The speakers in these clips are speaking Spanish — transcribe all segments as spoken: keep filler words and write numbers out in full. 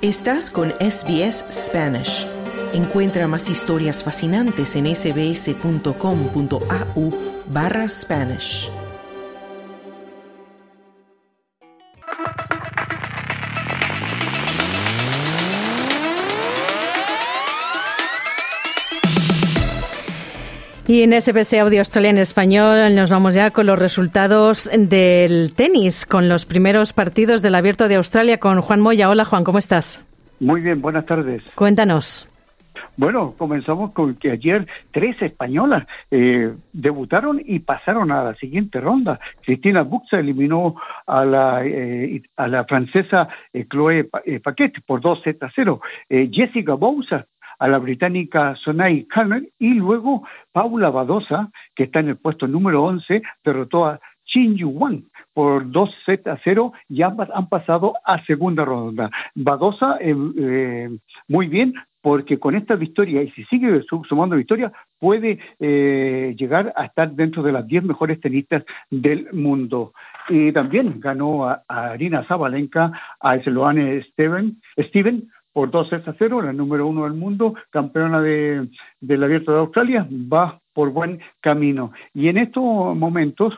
Estás con S B S Spanish. Encuentra más historias fascinantes en sbs.com.au barra Spanish. Y en S B S Audio Australia en español nos vamos ya con los resultados del tenis, con los primeros partidos del Abierto de Australia con Juan Moya. Hola Juan, ¿cómo estás? Muy bien, buenas tardes. Cuéntanos. Bueno, comenzamos con que ayer tres españolas eh, debutaron y pasaron a la siguiente ronda. Cristina Buxa eliminó a la eh, a la francesa eh, Chloé Paquet por dos sets a cero. Eh, Jessica Bouza a la británica Sonai Kalner, y luego Paula Badosa, que está en el puesto número once, derrotó a Qin Yu Wang por dos sets a cero y ambas han pasado a segunda ronda. Badosa eh, eh, muy bien, porque con esta victoria, y si sigue sumando victorias, puede eh, llegar a estar dentro de las diez mejores tenistas del mundo. Y también ganó a, a Arina Sabalenka, a Sloane Steven, Steven por dos sets a cero, la número uno del mundo, campeona de, del Abierto de Australia, va por buen camino. Y en estos momentos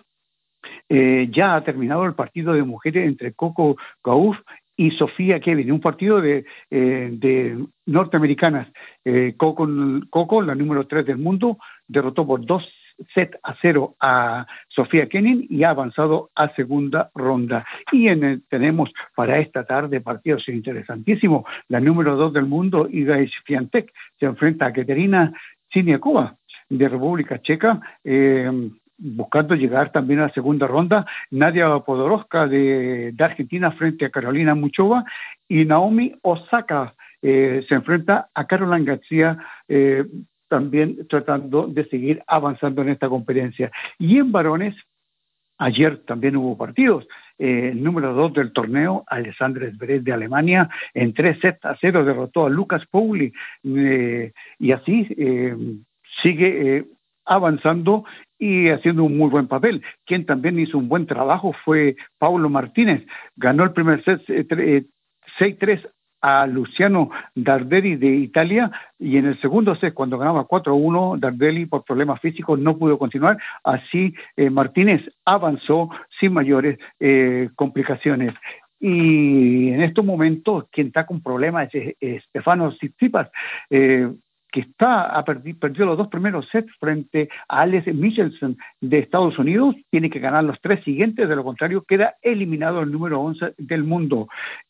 eh, ya ha terminado el partido de mujeres entre Coco Gauff y Sofía Kenin, un partido de, eh, de norteamericanas. Eh, Coco, Coco, la número tres del mundo, derrotó por dos set a cero a Sofía Kenin y ha avanzado a segunda ronda. Y en el, tenemos para esta tarde partidos interesantísimos. La número dos del mundo, Iga Swiatek, se enfrenta a Katerina Siniakova de República Checa, eh, buscando llegar también a la segunda ronda. Nadia Podoroska de, de Argentina frente a Carolina Muchova, y Naomi Osaka eh, se enfrenta a Caroline García, eh, también tratando de seguir avanzando en esta competencia. Y en varones, ayer también hubo partidos. Eh, el número dos del torneo, Alexander Zverev de Alemania, en tres sets a cero derrotó a Lucas Pouille, eh, y así eh, sigue eh, avanzando y haciendo un muy buen papel. Quien también hizo un buen trabajo fue Paulo Martínez. Ganó el primer set eh, seis tres a Luciano Dardelli de Italia, y en el segundo set, cuando ganaba cuatro a uno, Dardelli por problemas físicos no pudo continuar. Así eh, Martínez avanzó sin mayores eh, complicaciones. Y en estos momentos quien está con problemas es, es Stefanos Tsitsipas, eh, que está ha perdido, perdió los dos primeros sets frente a Alex Michelsen de Estados Unidos. Tiene que ganar los tres siguientes, de lo contrario queda eliminado el número once del mundo.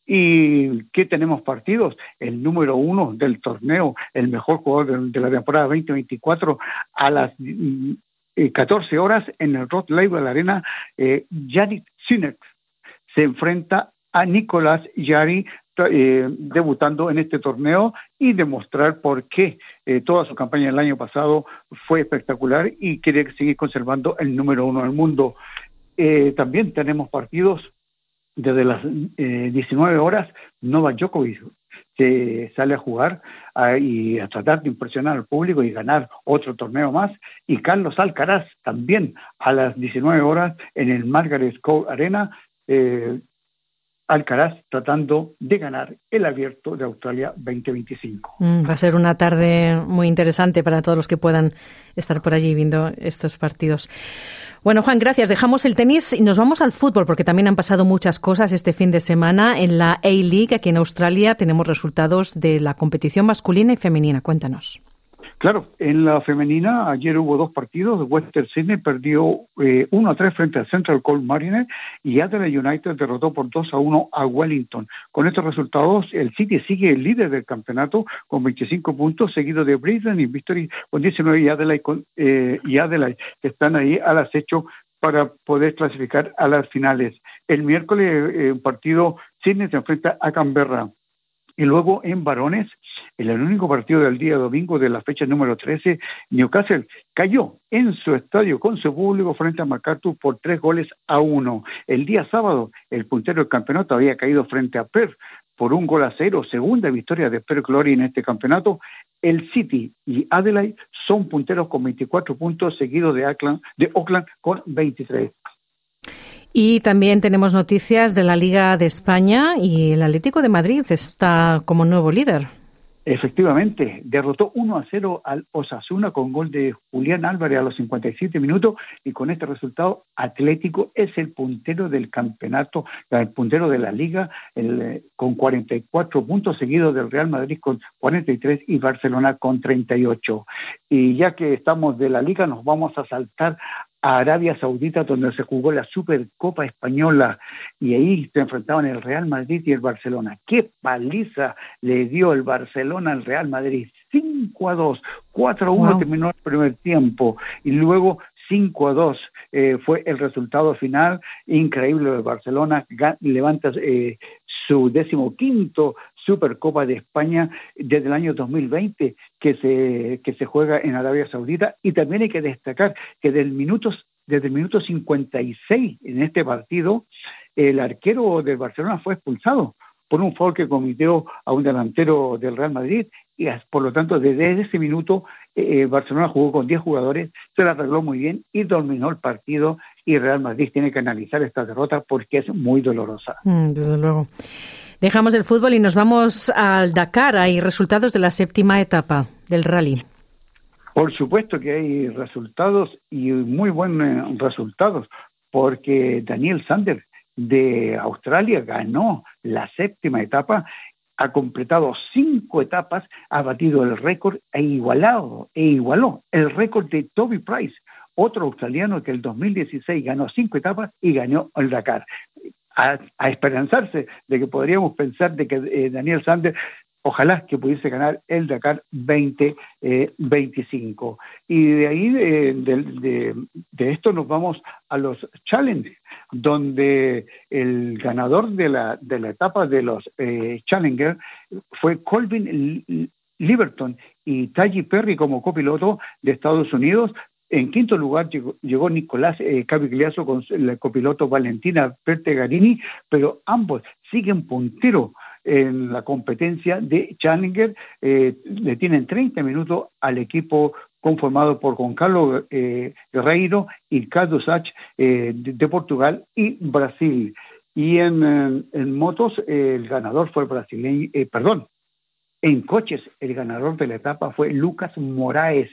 ¿Y qué tenemos partidos? El número uno del torneo, el mejor jugador de, de la temporada veinte veinticuatro, a las eh, catorce horas en el Rod Laver Arena, eh, Jannik Sinner se enfrenta a Nicolás Jarry, Eh, debutando en este torneo, y demostrar por qué eh, toda su campaña el año pasado fue espectacular y quiere seguir conservando el número uno del mundo. Eh, también tenemos partidos desde las eh, diecinueve horas. Novak Djokovic se sale a jugar a, y a tratar de impresionar al público y ganar otro torneo más, y Carlos Alcaraz también a las diecinueve horas en el Margaret Court Arena, eh, Alcaraz tratando de ganar el Abierto de Australia veinte veinticinco. Mm, va a ser una tarde muy interesante para todos los que puedan estar por allí viendo estos partidos. Bueno, Juan, gracias. Dejamos el tenis y nos vamos al fútbol, porque también han pasado muchas cosas este fin de semana en la A-League. Aquí en Australia tenemos resultados de la competición masculina y femenina. Cuéntanos. Claro, en la femenina ayer hubo dos partidos. Western Sydney perdió eh, uno a tres frente a Central Coast Mariners, y Adelaide United derrotó por dos a uno a Wellington. Con estos resultados, el City sigue el líder del campeonato con veinticinco puntos, seguido de Brisbane y Victory con diecinueve, y Adelaide, con, eh, y Adelaide que están ahí al acecho para poder clasificar a las finales. El miércoles, eh, un partido, Sydney se enfrenta a Canberra. Y luego en varones, en el único partido del día domingo de la fecha número trece, Newcastle cayó en su estadio con su público frente a MacArthur por tres goles a uno. El día sábado, el puntero del campeonato había caído frente a Perth por un gol a cero, segunda victoria de Perth Glory en este campeonato. El City y Adelaide son punteros con veinticuatro puntos, seguidos de Auckland, de Auckland con veintitrés. Y también tenemos noticias de la Liga de España y el Atlético de Madrid está como nuevo líder. Efectivamente, derrotó uno a cero al Osasuna con gol de Julián Álvarez a los cincuenta y siete minutos y con este resultado Atlético es el puntero del campeonato, el puntero de la Liga el, con cuarenta y cuatro puntos, seguido del Real Madrid con cuarenta y tres y Barcelona con treinta y ocho. Y ya que estamos de la Liga nos vamos a saltar a Arabia Saudita, donde se jugó la Supercopa Española y ahí se enfrentaban el Real Madrid y el Barcelona. ¡Qué paliza le dio el Barcelona al Real Madrid! cinco a dos, cuatro a uno wow. Terminó el primer tiempo y luego cinco a dos eh, fue el resultado final. Increíble de Barcelona, levanta eh, su decimoquinto Supercopa de España desde el año dos mil veinte que se que se juega en Arabia Saudita, y también hay que destacar que desde el minuto, desde el minuto cincuenta y seis en este partido el arquero del Barcelona fue expulsado por un foul que cometió a un delantero del Real Madrid y por lo tanto desde ese minuto eh, Barcelona jugó con diez jugadores, se la arregló muy bien y dominó el partido, y Real Madrid tiene que analizar esta derrota porque es muy dolorosa. Mm, desde luego. Dejamos el fútbol y nos vamos al Dakar. Hay resultados de la séptima etapa del rally. Por supuesto que hay resultados y muy buenos resultados, porque Daniel Sander de Australia ganó la séptima etapa, ha completado cinco etapas, ha batido el récord e igualado e igualó el récord de Toby Price, otro australiano que el dos mil dieciséis ganó cinco etapas y ganó el Dakar. A, a esperanzarse de que podríamos pensar de que eh, Daniel Sander ojalá que pudiese ganar el Dakar veinte veinticinco. Y de ahí de, de, de, de esto nos vamos a los Challenge, donde el ganador de la de la etapa de los eh, Challenger fue Colvin Liberton y Taji Perry como copiloto de Estados Unidos. En quinto lugar llegó, llegó Nicolás eh, Cavigliaso con el copiloto Valentina Pertegarini, pero ambos siguen puntero en la competencia de Challenger. Eh, le tienen treinta minutos al equipo conformado por Juan Carlos eh, Guerreiro y Carlos Sach eh, de, de Portugal y Brasil. Y en, en, en motos eh, el ganador fue el brasileño, eh, perdón, en coches el ganador de la etapa fue Lucas Moraes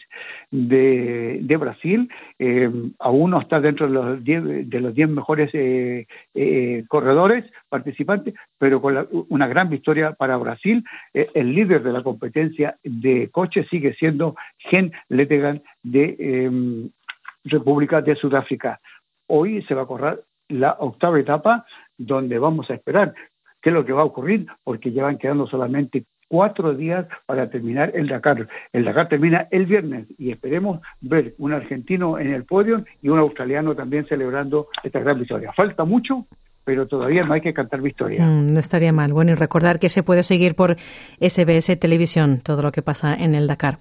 de, de Brasil. Eh, aún no está dentro de los diez, de los diez mejores eh, eh, corredores participantes, pero con la, una gran victoria para Brasil. Eh, el líder de la competencia de coches sigue siendo Gen Lettegan de eh, República de Sudáfrica. Hoy se va a correr la octava etapa, donde vamos a esperar qué es lo que va a ocurrir, porque ya van quedando solamente cuatro días para terminar el Dakar. El Dakar termina el viernes y esperemos ver un argentino en el podio y un australiano también celebrando esta gran victoria. Falta mucho, pero todavía no hay que cantar victoria. Mm, no estaría mal. Bueno, y recordar que se puede seguir por S B S Televisión todo lo que pasa en el Dakar.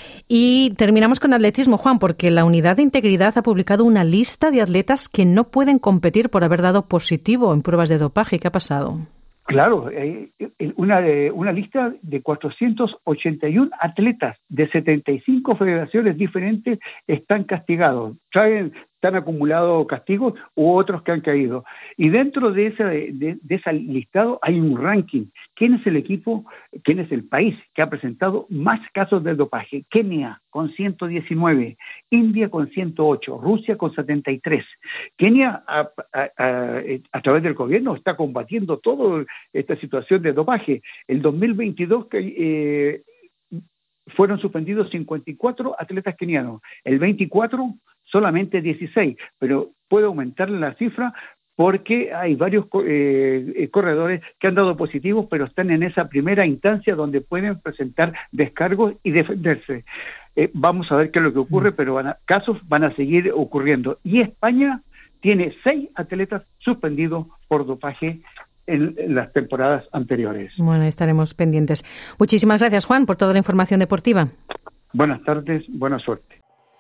Y terminamos con atletismo, Juan, porque la Unidad de Integridad ha publicado una lista de atletas que no pueden competir por haber dado positivo en pruebas de dopaje. ¿Qué ha pasado? Claro, eh, una, eh, una lista de cuatrocientos ochenta y uno atletas de setenta y cinco federaciones diferentes están castigados. Traen, están acumulados castigos u otros que han caído. Y dentro de ese, de, de ese listado hay un ranking. ¿Quién es el equipo, quién es el país que ha presentado más casos de dopaje? Kenia con ciento diecinueve, India con ciento ocho, Rusia con setenta y tres. Kenia a, a, a, a través del gobierno está combatiendo toda esta situación de dopaje. El dos mil veintidós eh, fueron suspendidos cincuenta y cuatro atletas kenianos, el veinticuatro solamente dieciséis, pero puede aumentar la cifra porque hay varios eh, corredores que han dado positivos, pero están en esa primera instancia donde pueden presentar descargos y defenderse. Eh, vamos a ver qué es lo que ocurre, pero van a, casos van a seguir ocurriendo. Y España tiene seis atletas suspendidos por dopaje en, en las temporadas anteriores. Bueno, estaremos pendientes. Muchísimas gracias, Juan, por toda la información deportiva. Buenas tardes, buena suerte.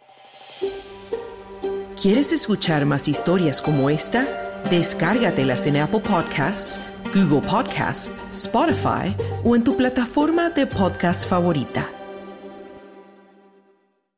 ¿Quieres escuchar más historias como esta? Descárgatelas en Apple Podcasts, Google Podcasts, Spotify o en tu plataforma de podcast favorita.